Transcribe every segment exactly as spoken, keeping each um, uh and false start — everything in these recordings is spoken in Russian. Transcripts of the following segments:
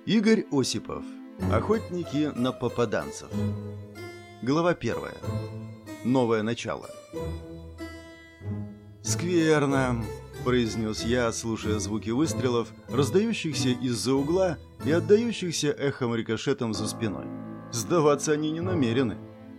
Игорь Осипов. Охотники на попаданцев. Глава первая. Новое начало. «Скверно», — произнес я, слушая звуки выстрелов, раздающихся из-за угла и отдающихся эхом-рикошетом за спиной. Сдаваться они не намерены.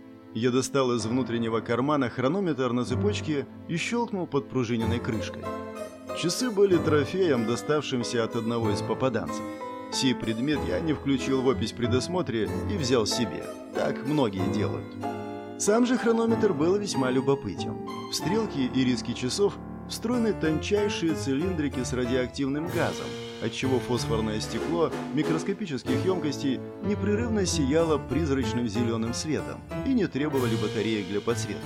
Я достал из внутреннего кармана хронометр на цепочке и щелкнул подпружиненной крышкой. Часы были трофеем, доставшимся от одного из попаданцев. Сей предмет я не включил в опись при досмотре и взял себе. Так многие делают. Сам же хронометр был весьма любопытен. В стрелки и риски часов встроены тончайшие цилиндрики с радиоактивным газом, отчего фосфорное стекло микроскопических емкостей непрерывно сияло призрачным зеленым светом и не требовали батареек для подсветки.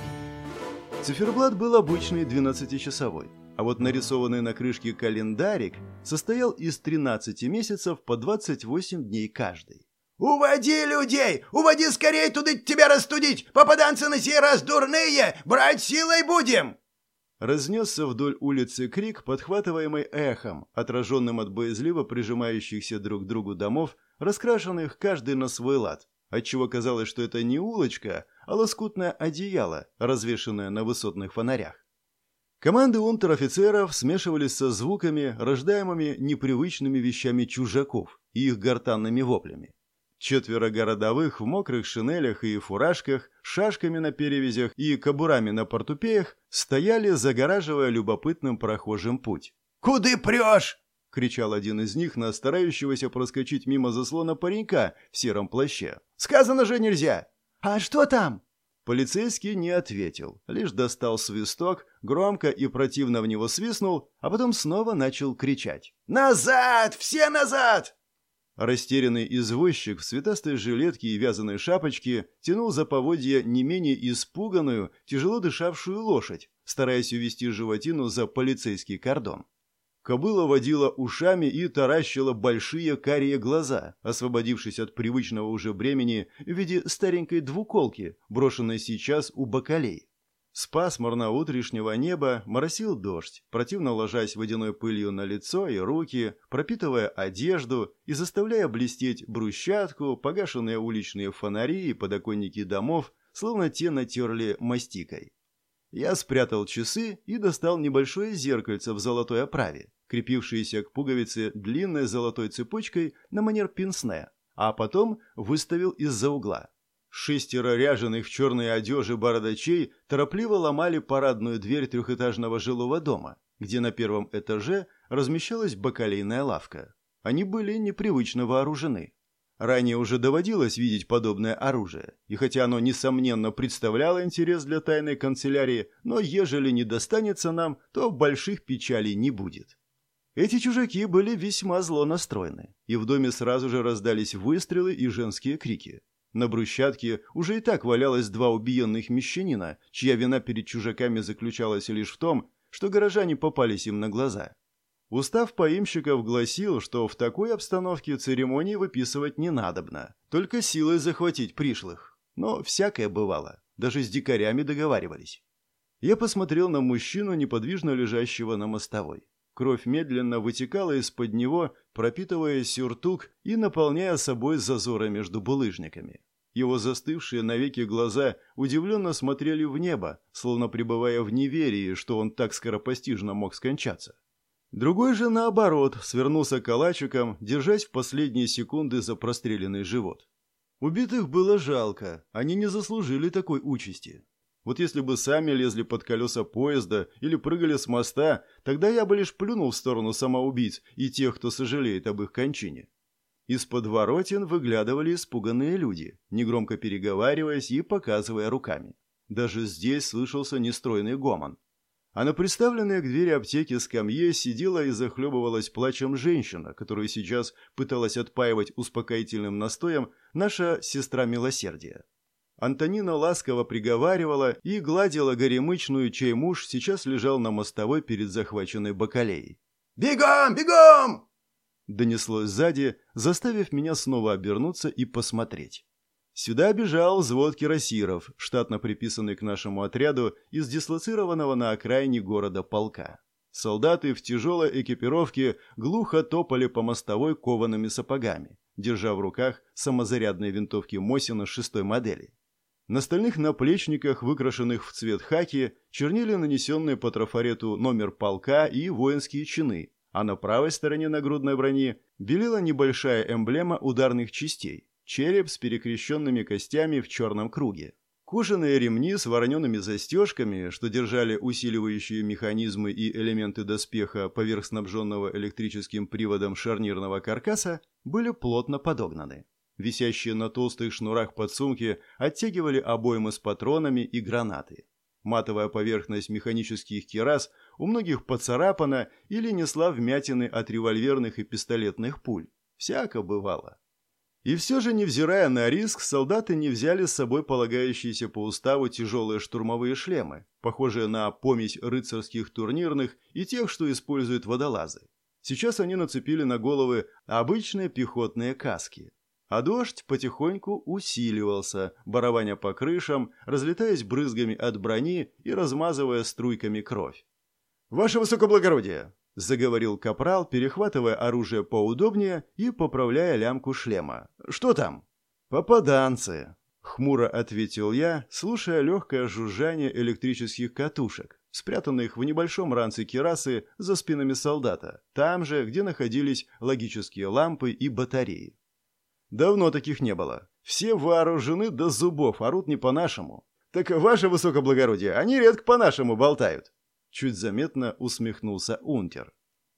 Циферблат был обычный двенадцатичасовой, а вот нарисованный на крышке календарик состоял из тринадцати месяцев по двадцать восемь дней каждый. «Уводи людей! Уводи скорее туда тебя растудить! Попаданцы на сей раз дурные! Брать силой будем!» Разнесся вдоль улицы крик, подхватываемый эхом, отраженным от боязливо прижимающихся друг к другу домов, раскрашенных каждый на свой лад, отчего казалось, что это не улочка, а лоскутное одеяло, развешанное на высотных фонарях. Команды унтер-офицеров смешивались со звуками, рождаемыми непривычными вещами чужаков и их гортанными воплями. Четверо городовых в мокрых шинелях и фуражках, шашками на перевязях и кобурами на портупеях стояли, загораживая любопытным прохожим путь. «Куды прешь?» — кричал один из них на старающегося проскочить мимо заслона паренька в сером плаще. «Сказано же нельзя!» «А что там?» Полицейский не ответил, лишь достал свисток, громко и противно в него свистнул, а потом снова начал кричать. «Назад! Все назад!» Растерянный извозчик в цветастой жилетке и вязаной шапочке тянул за поводья не менее испуганную, тяжело дышавшую лошадь, стараясь увести животину за полицейский кордон. Кобыла водила ушами и таращила большие карие глаза, освободившись от привычного уже бремени в виде старенькой двуколки, брошенной сейчас у бакалей. С пасмурно-утрешнего неба моросил дождь, противно ложась водяной пылью на лицо и руки, пропитывая одежду и заставляя блестеть брусчатку, погашенные уличные фонари и подоконники домов, словно те натерли мастикой. Я спрятал часы и достал небольшое зеркальце в золотой оправе, крепившееся к пуговице длинной золотой цепочкой на манер пинсне, а потом выставил из-за угла. Шестеро ряженых в черной одежде бородачей торопливо ломали парадную дверь трехэтажного жилого дома, где на первом этаже размещалась бакалейная лавка. Они были непривычно вооружены. Ранее уже доводилось видеть подобное оружие, и хотя оно, несомненно, представляло интерес для тайной канцелярии, но ежели не достанется нам, то больших печалей не будет. Эти чужаки были весьма зло настроены, и в доме сразу же раздались выстрелы и женские крики. На брусчатке уже и так валялось два убиенных мещанина, чья вина перед чужаками заключалась лишь в том, что горожане попались им на глаза. Устав поимщиков гласил, что в такой обстановке церемонии выписывать не надобно, только силой захватить пришлых. Но всякое бывало, даже с дикарями договаривались. Я посмотрел на мужчину, неподвижно лежащего на мостовой. Кровь медленно вытекала из-под него, пропитывая сюртук и наполняя собой зазоры между булыжниками. Его застывшие навеки глаза удивленно смотрели в небо, словно пребывая в неверии, что он так скоропостижно мог скончаться. Другой же, наоборот, свернулся калачиком, держась в последние секунды за простреленный живот. Убитых было жалко, они не заслужили такой участи. Вот если бы сами лезли под колеса поезда или прыгали с моста, тогда я бы лишь плюнул в сторону самоубийц и тех, кто сожалеет об их кончине. Из-под воротин выглядывали испуганные люди, негромко переговариваясь и показывая руками. Даже здесь слышался нестройный гомон. А на приставленной к двери аптеки скамье сидела и захлебывалась плачем женщина, которую сейчас пыталась отпаивать успокоительным настоем наша сестра милосердия. Антонина ласково приговаривала и гладила горемычную, чей муж сейчас лежал на мостовой перед захваченной бакалеей. «Бегом, бегом!» донеслось сзади, заставив меня снова обернуться и посмотреть. Сюда бежал взвод кирасиров, штатно приписанный к нашему отряду из дислоцированного на окраине города полка. Солдаты в тяжелой экипировке глухо топали по мостовой коваными сапогами, держа в руках самозарядные винтовки Мосина шестой модели. На стальных наплечниках, выкрашенных в цвет хаки, чернили нанесенные по трафарету номер полка и воинские чины, а на правой стороне нагрудной брони белела небольшая эмблема ударных частей – череп с перекрещенными костями в черном круге. Кожаные ремни с вороненными застежками, что держали усиливающие механизмы и элементы доспеха поверх снабженного электрическим приводом шарнирного каркаса, были плотно подогнаны. Висящие на толстых шнурах подсумки оттягивали обоймы с патронами и гранаты. Матовая поверхность механических кирас у многих поцарапана или несла вмятины от револьверных и пистолетных пуль. Всяко бывало. И все же, невзирая на риск, солдаты не взяли с собой полагающиеся по уставу тяжелые штурмовые шлемы, похожие на помесь рыцарских турнирных и тех, что используют водолазы. Сейчас они нацепили на головы обычные пехотные каски. А дождь потихоньку усиливался, барабаня по крышам, разлетаясь брызгами от брони и размазывая струйками кровь. «Ваше высокоблагородие!» – заговорил капрал, перехватывая оружие поудобнее и поправляя лямку шлема. «Что там?» «Попаданцы!» – хмуро ответил я, слушая легкое жужжание электрических катушек, спрятанных в небольшом ранце кирасы за спинами солдата, там же, где находились логические лампы и батареи. Давно таких не было. Все вооружены до зубов, орут не по-нашему. Так, ваше высокоблагородие, они редко по-нашему болтают. Чуть заметно усмехнулся унтер.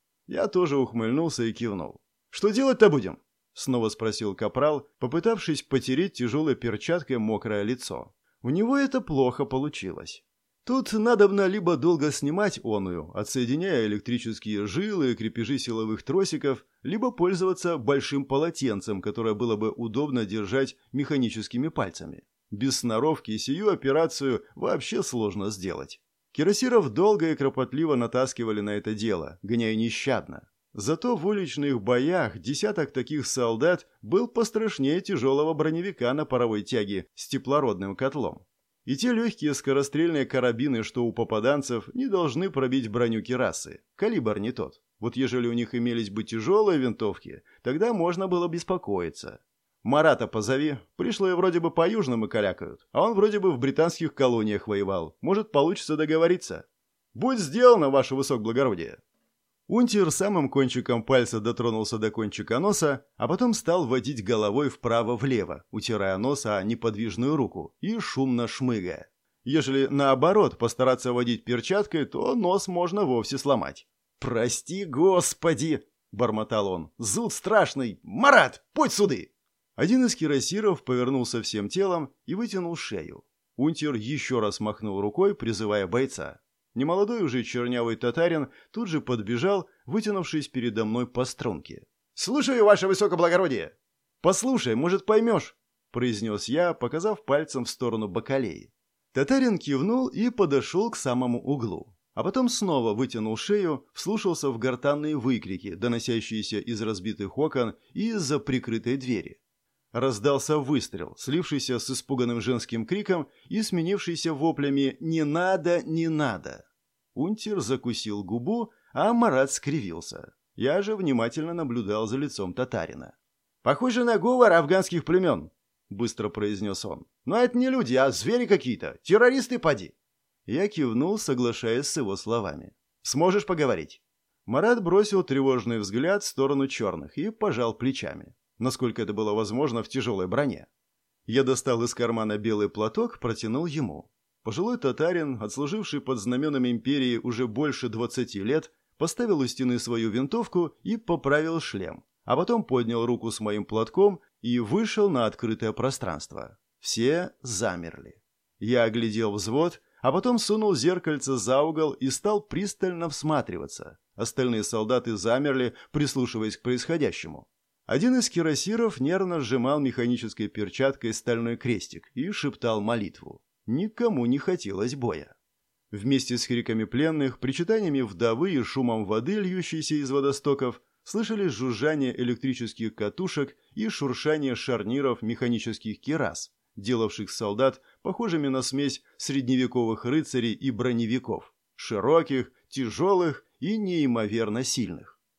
Я тоже ухмыльнулся и кивнул. Что делать-то будем? Снова спросил капрал, попытавшись потереть тяжелой перчаткой мокрое лицо. У него это плохо получилось. Тут надобно либо долго снимать оную, отсоединяя электрические жилы и крепежи силовых тросиков, либо пользоваться большим полотенцем, которое было бы удобно держать механическими пальцами. Без сноровки сию операцию вообще сложно сделать. Кирасиров долго и кропотливо натаскивали на это дело, гоняя нещадно. Зато в уличных боях десяток таких солдат был пострашнее тяжелого броневика на паровой тяге с теплородным котлом. И те легкие скорострельные карабины, что у попаданцев, не должны пробить броню кирасы. Калибр не тот. Вот ежели у них имелись бы тяжелые винтовки, тогда можно было беспокоиться. Марата позови. Пришлые вроде бы по-южному калякают, а он вроде бы в британских колониях воевал. Может, получится договориться. Будь сделано, ваше высокоблагородие. Унтер самым кончиком пальца дотронулся до кончика носа, а потом стал водить головой вправо-влево, утирая нос о неподвижную руку и шумно шмыгая. Ежели наоборот постараться водить перчаткой, то нос можно вовсе сломать. «Прости, господи!» – бормотал он. «Зуд страшный! Марат, путь суды!» Один из кирасиров повернулся всем телом и вытянул шею. Унтер еще раз махнул рукой, призывая бойца. Немолодой уже чернявый татарин тут же подбежал, вытянувшись передо мной по струнке. «Слушаю, ваше высокоблагородие!» «Послушай, может, поймешь?» – произнес я, показав пальцем в сторону бакалеи. Татарин кивнул и подошел к самому углу. А потом снова вытянул шею, вслушался в гортанные выкрики, доносящиеся из разбитых окон и из-за прикрытой двери. Раздался выстрел, слившийся с испуганным женским криком и сменившийся воплями «Не надо, не надо!». Унтер закусил губу, а Марат скривился. Я же внимательно наблюдал за лицом татарина. «Похоже на говор афганских племен», — быстро произнес он. «Но это не люди, а звери какие-то. Террористы поди». Я кивнул, соглашаясь с его словами. «Сможешь поговорить?» Марат бросил тревожный взгляд в сторону черных и пожал плечами, насколько это было возможно в тяжелой броне. Я достал из кармана белый платок, протянул ему. Пожилой татарин, отслуживший под знаменами империи уже больше двадцати лет, поставил у стены свою винтовку и поправил шлем, а потом поднял руку с моим платком и вышел на открытое пространство. Все замерли. Я оглядел взвод, а потом сунул зеркальце за угол и стал пристально всматриваться. Остальные солдаты замерли, прислушиваясь к происходящему. Один из кирасиров нервно сжимал механической перчаткой стальной крестик и шептал молитву. Никому не хотелось боя. Вместе с криками пленных, причитаниями вдовы и шумом воды, льющейся из водостоков, слышались жужжание электрических катушек и шуршание шарниров механических кирас, делавших солдат похожими на смесь средневековых рыцарей и броневиков, широких, тяжелых и неимоверно сильных.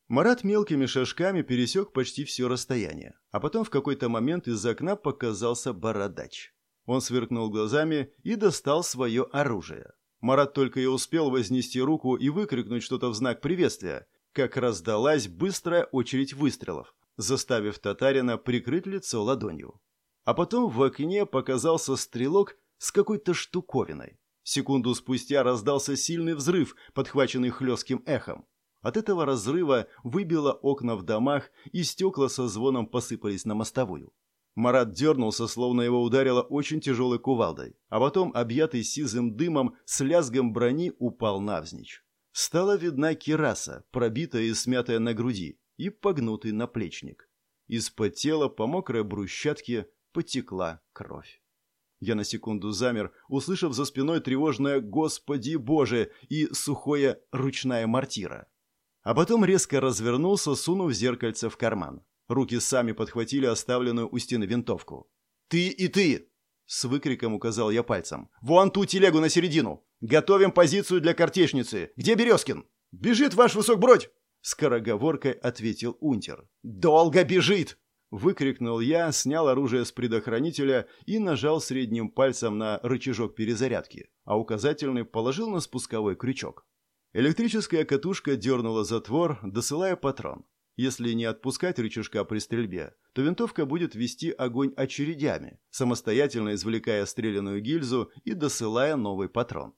Марат мелкими шажками пересек почти все расстояние, а потом в какой-то момент из окна показался бородач. Он сверкнул глазами и достал свое оружие. Марат только и успел вознести руку и выкрикнуть что-то в знак приветствия, как раздалась быстрая очередь выстрелов, заставив татарина прикрыть лицо ладонью. А потом в окне показался стрелок с какой-то штуковиной. Секунду спустя раздался сильный взрыв, подхваченный хлестким эхом. От этого разрыва выбило окна в домах, и стекла со звоном посыпались на мостовую. Марат дернулся, словно его ударило очень тяжелой кувалдой, а потом, объятый сизым дымом, с лязгом брони упал навзничь. Стала видна кираса, пробитая и смятая на груди, и погнутый наплечник. Из-под тела по мокрой брусчатке потекла кровь. Я на секунду замер, услышав за спиной тревожное «Господи Боже!» и сухое «Ручная мортира». А потом резко развернулся, сунув зеркальце в карман. Руки сами подхватили оставленную у стены винтовку. «Ты и ты!» — с выкриком указал я пальцем. «Вон ту телегу на середину! Готовим позицию для картечницы! Где Березкин?» «Бежит, ваш высокбродь!» — скороговоркой ответил унтер. «Долго бежит!» — выкрикнул я, снял оружие с предохранителя и нажал средним пальцем на рычажок перезарядки, а указательный положил на спусковой крючок. Электрическая катушка дернула затвор, досылая патрон. Если не отпускать рычажка при стрельбе, то винтовка будет вести огонь очередями, самостоятельно извлекая стреляную гильзу и досылая новый патрон.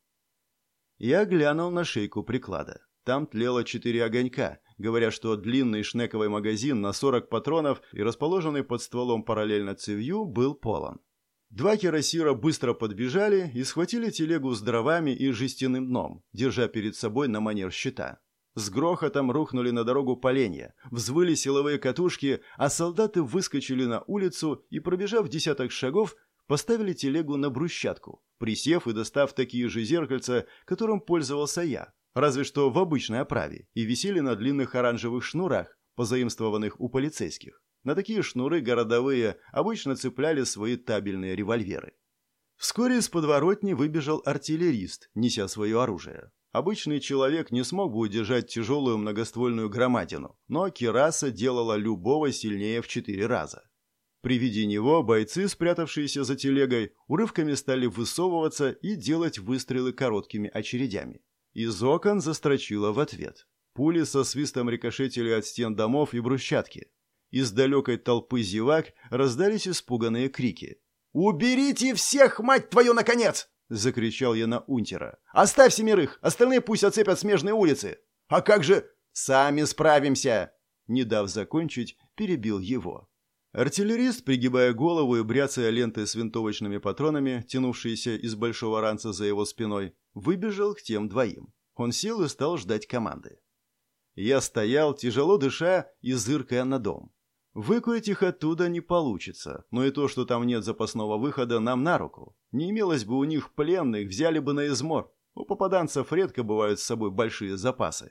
Я глянул на шейку приклада. Там тлело четыре огонька, говоря, что длинный шнековый магазин на сорок патронов и расположенный под стволом параллельно цевью был полон. Два кирасира быстро подбежали и схватили телегу с дровами и жестяным дном, держа перед собой на манер щита. С грохотом рухнули на дорогу поленья, взвыли силовые катушки, а солдаты выскочили на улицу и, пробежав десяток шагов, поставили телегу на брусчатку, присев и достав такие же зеркальца, которым пользовался я, разве что в обычной оправе, и висели на длинных оранжевых шнурах, позаимствованных у полицейских. На такие шнуры городовые обычно цепляли свои табельные револьверы. Вскоре из подворотни выбежал артиллерист, неся свое оружие. Обычный человек не смог бы удержать тяжелую многоствольную громадину, но кираса делала любого сильнее в четыре раза. При виде него бойцы, спрятавшиеся за телегой, урывками стали высовываться и делать выстрелы короткими очередями. Из окон застрочило в ответ. Пули со свистом рикошетили от стен домов и брусчатки. Из далекой толпы зевак раздались испуганные крики. «Уберите всех, мать твою, наконец!» — закричал я на унтера. «Оставь семерых, остальные пусть оцепят смежные улицы!» «А как же...» «Сами справимся!» Не дав закончить, перебил его. Артиллерист, пригибая голову и бряцая лентой с винтовочными патронами, тянувшиеся из большого ранца за его спиной, выбежал к тем двоим. Он сел и стал ждать команды. Я стоял, тяжело дыша и зыркая на дом. Выкурить их оттуда не получится, но и то, что там нет запасного выхода, нам на руку. Не имелось бы у них пленных, взяли бы на измор. У попаданцев редко бывают с собой большие запасы.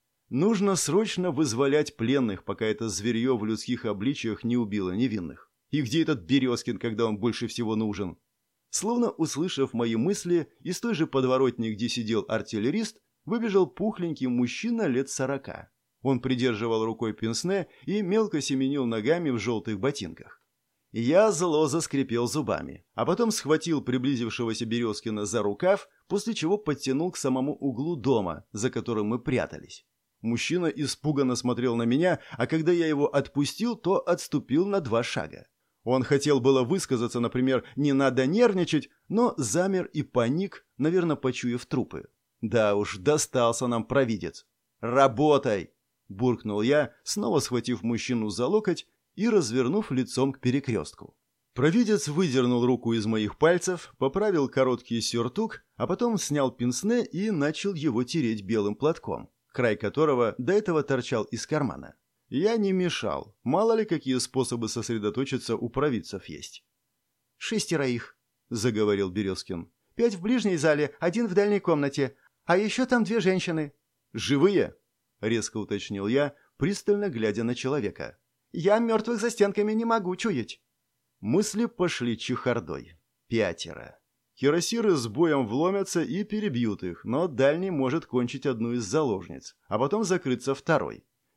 Нужно срочно вызволять пленных, пока это зверье в людских обличиях не убило невинных. И где этот Березкин, когда он больше всего нужен? Словно услышав мои мысли, из той же подворотни, где сидел артиллерист, выбежал пухленький мужчина лет сорока. Он придерживал рукой пенсне и мелко семенил ногами в желтых ботинках. Я зло заскрипел зубами, а потом схватил приблизившегося Березкина за рукав, после чего подтянул к самому углу дома, за которым мы прятались. Мужчина испуганно смотрел на меня, а когда я его отпустил, то отступил на два шага. Он хотел было высказаться, например, «не надо нервничать», но замер и паник, наверное, почуяв трупы. Да уж, достался нам провидец. «Работай!» – буркнул я, снова схватив мужчину за локоть и развернув лицом к перекрестку. Провидец выдернул руку из моих пальцев, поправил короткий сюртук, а потом снял пенсне и начал его тереть белым платком, край которого до этого торчал из кармана. Я не мешал, мало ли какие способы сосредоточиться у провидцев есть. «Шестеро их», – заговорил Березкин. «Пять в ближней зале, один в дальней комнате, а еще там две женщины». «Живые?» – резко уточнил я, пристально глядя на человека. «Я мертвых за стенками не могу чуять». Мысли пошли чехардой. Пятеро. Кирасиры с боем вломятся и перебьют их, но дальний может кончить одну из заложниц, а потом закрыться второй.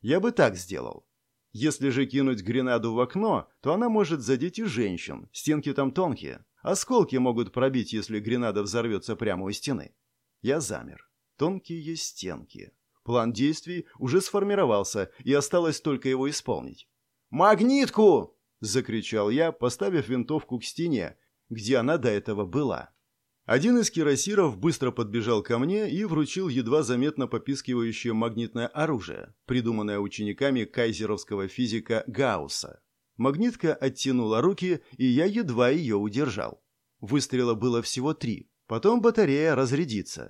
Я бы так сделал. Если же кинуть гренаду в окно, то она может задеть и женщин, стенки там тонкие. Осколки могут пробить, если гренада взорвется прямо у стены. Я замер. Тонкие стенки. План действий уже сформировался, и осталось только его исполнить. «Магнитку!» – закричал я, поставив винтовку к стене, где она до этого была. Один из кирасиров быстро подбежал ко мне и вручил едва заметно попискивающее магнитное оружие, придуманное учениками кайзеровского физика Гаусса. Магнитка оттянула руки, и я едва ее удержал. Выстрела было всего три, потом батарея разрядится.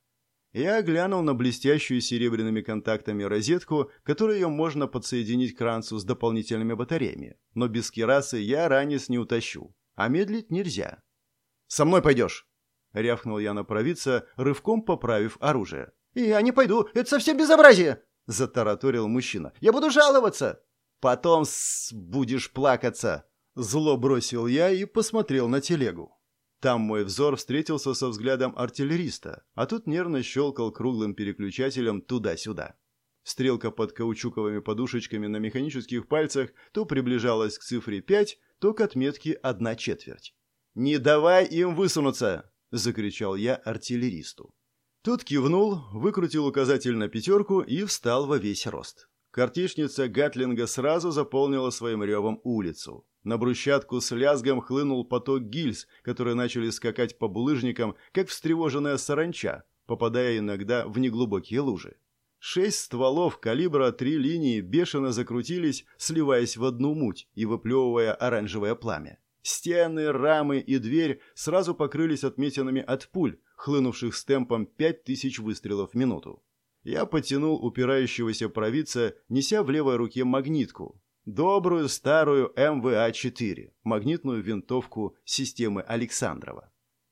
Я глянул на блестящую серебряными контактами розетку, которую ее можно подсоединить к ранцу с дополнительными батареями, но без кирасы я ранец не утащу, а медлить нельзя. «Со мной пойдешь!» — рявкнул я на провидца, рывком поправив оружие. «Я не пойду, это совсем безобразие!» — затараторил мужчина. «Я буду жаловаться!» «Потом с... будешь плакаться!» — зло бросил я и посмотрел на телегу. Там мой взор встретился со взглядом артиллериста, а тут нервно щелкал круглым переключателем туда-сюда. Стрелка под каучуковыми подушечками на механических пальцах то приближалась к цифре пять, то к отметке одна четверть. «Не давай им высунуться!» — закричал я артиллеристу. Тот кивнул, выкрутил указатель на пятерку и встал во весь рост. Картечница Гатлинга сразу заполнила своим ревом улицу. На брусчатку с лязгом хлынул поток гильз, которые начали скакать по булыжникам, как встревоженная саранча, попадая иногда в неглубокие лужи. Шесть стволов калибра три линии бешено закрутились, сливаясь в одну муть и выплевывая оранжевое пламя. Стены, рамы и дверь сразу покрылись отметинами от пуль, хлынувших с темпом пять тысяч выстрелов в минуту. Я потянул упирающегося провидца, неся в левой руке магнитку. Добрую старую эм вэ а четыре, магнитную винтовку системы Александрова.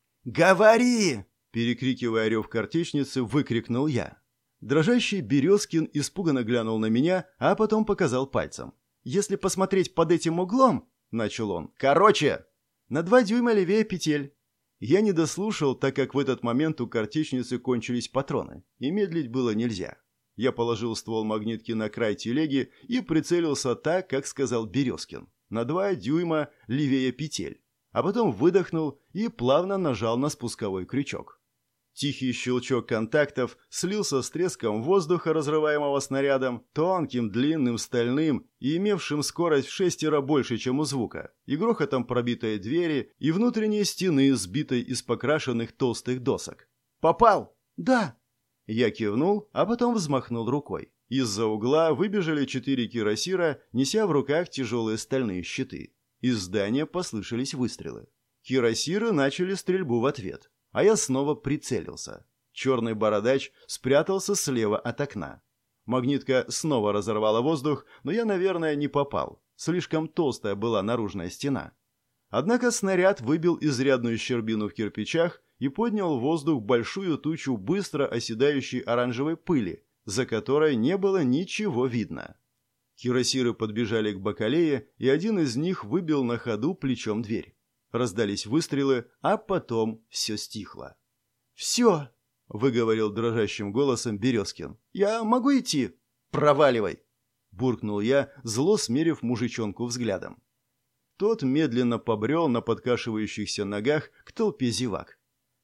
«Говори!» – перекрикивая рев картечницы, выкрикнул я. Дрожащий Березкин испуганно глянул на меня, а потом показал пальцем. «Если посмотреть под этим углом...» – начал он. «Короче! На два дюйма левее петель». Я не дослушал, так как в этот момент у картечницы кончились патроны, и медлить было нельзя. Я положил ствол магнитки на край телеги и прицелился так, как сказал Березкин, на два дюйма левее петель, а потом выдохнул и плавно нажал на спусковой крючок. Тихий щелчок контактов слился с треском воздуха, разрываемого снарядом, тонким, длинным, стальным и имевшим скорость в шестеро больше, чем у звука, и грохотом пробитой двери и внутренней стены, сбитой из покрашенных толстых досок. «Попал?» «Да». Я кивнул, а потом взмахнул рукой. Из-за угла выбежали четыре кирасира, неся в руках тяжелые стальные щиты. Из здания послышались выстрелы. Кирасиры начали стрельбу в ответ. А я снова прицелился. Черный бородач спрятался слева от окна. Магнитка снова разорвала воздух, но я, наверное, не попал. Слишком толстая была наружная стена. Однако снаряд выбил изрядную щербину в кирпичах и поднял в воздух большую тучу быстро оседающей оранжевой пыли, за которой не было ничего видно. Кирасиры подбежали к бакалее, и один из них выбил на ходу плечом дверь. Раздались выстрелы, а потом все стихло. «Все!» — выговорил дрожащим голосом Березкин. «Я могу идти?» «Проваливай!» — буркнул я, зло смерив мужичонку взглядом. Тот медленно побрел на подкашивающихся ногах к толпе зевак.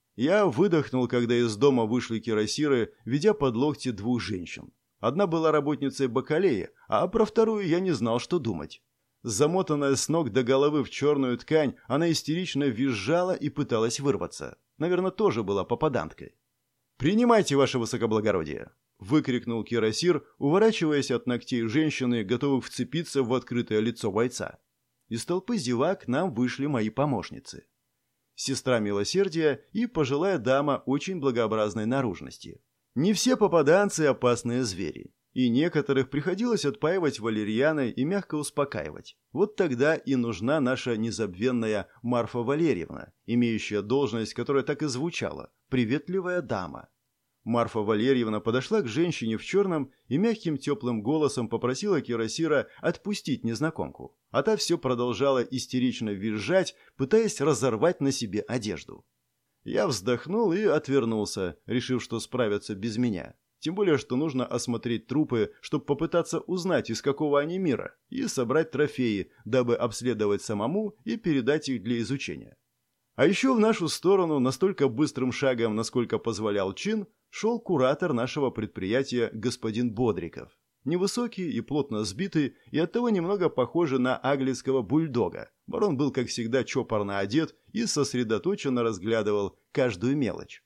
Я выдохнул, когда из дома вышли кирасиры, ведя под локти двух женщин. Одна была работницей бакалеи, а про вторую я не знал, что думать. Замотанная с ног до головы в черную ткань, она истерично визжала и пыталась вырваться. Наверное, тоже была попаданткой. «Принимайте, ваше высокоблагородие!» — выкрикнул кирасир, уворачиваясь от ногтей женщины, готовых вцепиться в открытое лицо бойца. Из толпы зевак к нам вышли мои помощницы. Сестра милосердия и пожилая дама очень благообразной наружности. Не все попаданцы – опасные звери. И некоторых приходилось отпаивать валерьяной и мягко успокаивать. Вот тогда и нужна наша незабвенная Марфа Валерьевна, имеющая должность, которая так и звучала – приветливая дама. Марфа Валерьевна подошла к женщине в черном и мягким теплым голосом попросила кирасира отпустить незнакомку, а та все продолжала истерично визжать, пытаясь разорвать на себе одежду. Я вздохнул и отвернулся, решив, что справятся без меня. Тем более, что нужно осмотреть трупы, чтобы попытаться узнать, из какого они мира, и собрать трофеи, дабы обследовать самому и передать их для изучения. А еще в нашу сторону, настолько быстрым шагом, насколько позволял чин, шел куратор нашего предприятия господин Бодриков. Невысокий и плотно сбитый, и оттого немного похожий на аглицкого бульдога. Барон был, как всегда, чопорно одет и сосредоточенно разглядывал каждую мелочь.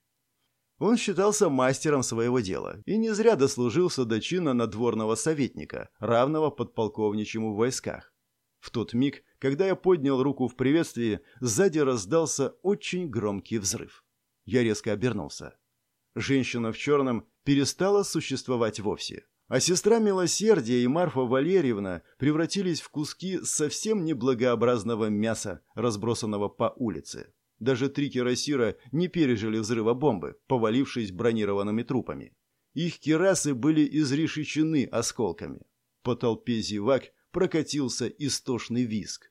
Он считался мастером своего дела и не зря дослужился до чина надворного советника, равного подполковничьему в войсках. В тот миг, когда я поднял руку в приветствии, сзади раздался очень громкий взрыв. Я резко обернулся. Женщина в черном перестала существовать вовсе, а сестра Милосердия и Марфа Валерьевна превратились в куски совсем неблагообразного мяса, разбросанного по улице. Даже три кирасира не пережили взрыва бомбы, повалившись бронированными трупами. Их кирасы были изрешечены осколками. По толпе зевак прокатился истошный визг.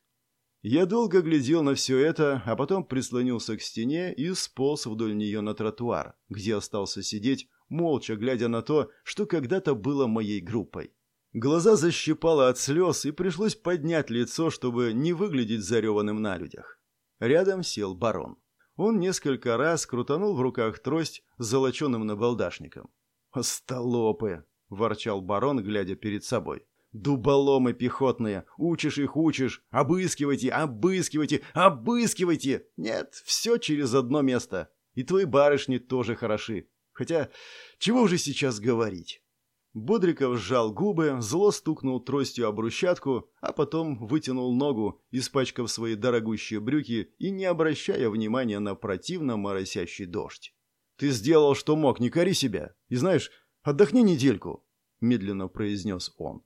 Я долго глядел на все это, а потом прислонился к стене и сполз вдоль нее на тротуар, где остался сидеть, молча глядя на то, что когда-то было моей группой. Глаза защипало от слез, и пришлось поднять лицо, чтобы не выглядеть зареванным на людях. Рядом сел барон. Он несколько раз крутанул в руках трость с золоченым набалдашником. «Остолопы!» – ворчал барон, глядя перед собой. «Дуболомы пехотные! Учишь их, учишь! Обыскивайте, обыскивайте, обыскивайте! Нет, все через одно место. И твои барышни тоже хороши. Хотя, чего уже сейчас говорить?» Бодриков сжал губы, зло стукнул тростью об брусчатку, а потом вытянул ногу, испачкав свои дорогущие брюки и не обращая внимания на противно моросящий дождь. «Ты сделал, что мог, не кори себя. И знаешь, отдохни недельку», — медленно произнес он.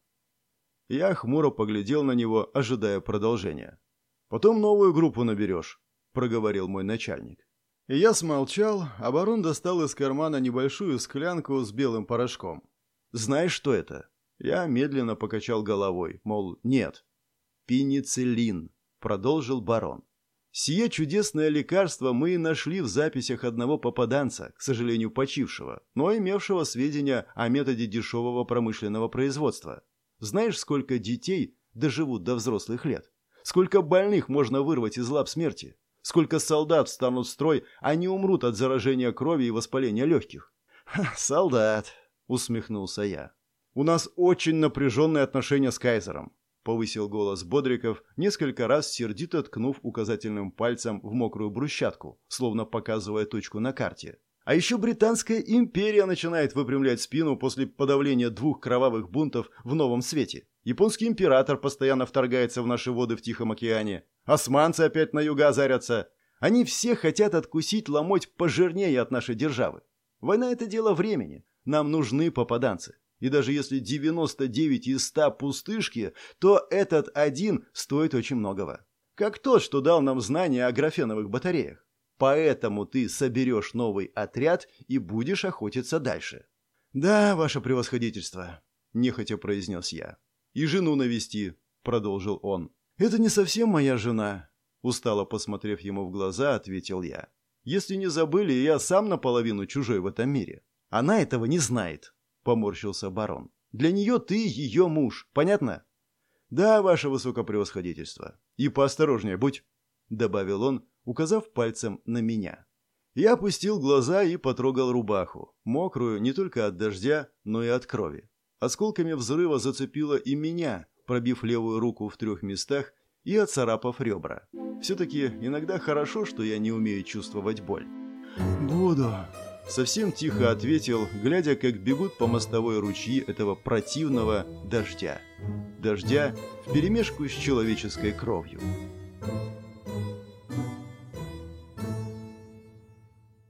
Я хмуро поглядел на него, ожидая продолжения. «Потом новую группу наберешь», — проговорил мой начальник. И я смолчал, а барон достал из кармана небольшую склянку с белым порошком. «Знаешь, что это?» Я медленно покачал головой, мол, нет. «Пенициллин», — продолжил барон. «Сие чудесное лекарство мы и нашли в записях одного попаданца, к сожалению, почившего, но имевшего сведения о методе дешевого промышленного производства. Знаешь, сколько детей доживут до взрослых лет? Сколько больных можно вырвать из лап смерти? Сколько солдат встанут в строй, а не умрут от заражения крови и воспаления легких?» «Ха, солдат», — усмехнулся я. «У нас очень напряженные отношения с кайзером», — повысил голос Бодриков, несколько раз сердито ткнув указательным пальцем в мокрую брусчатку, словно показывая точку на карте. «А еще Британская империя начинает выпрямлять спину после подавления двух кровавых бунтов в Новом Свете. Японский император постоянно вторгается в наши воды в Тихом океане. Османцы опять на юга озарятся. Они все хотят откусить ломоть пожирнее от нашей державы. Война — это дело времени. Нам нужны попаданцы. И даже если девяносто девять из ста пустышки, то этот один стоит очень многого. Как тот, что дал нам знания о графеновых батареях. Поэтому ты соберешь новый отряд и будешь охотиться дальше». «Да, ваше превосходительство», — нехотя произнес я. «И жену навести», — продолжил он. «Это не совсем моя жена», — устало посмотрев ему в глаза, ответил я. «Если не забыли, я сам наполовину чужой в этом мире. Она этого не знает», — поморщился барон. «Для нее ты ее муж, понятно?» «Да, ваше высокопревосходительство. И поосторожнее будь», — добавил он, указав пальцем на меня. Я опустил глаза и потрогал рубаху, мокрую не только от дождя, но и от крови. Осколками взрыва зацепило и меня, пробив левую руку в трех местах и оцарапав ребра. Все-таки иногда хорошо, что я не умею чувствовать боль. «Буду», — совсем тихо ответил, глядя, как бегут по мостовой ручьи этого противного дождя. Дождя вперемешку с человеческой кровью.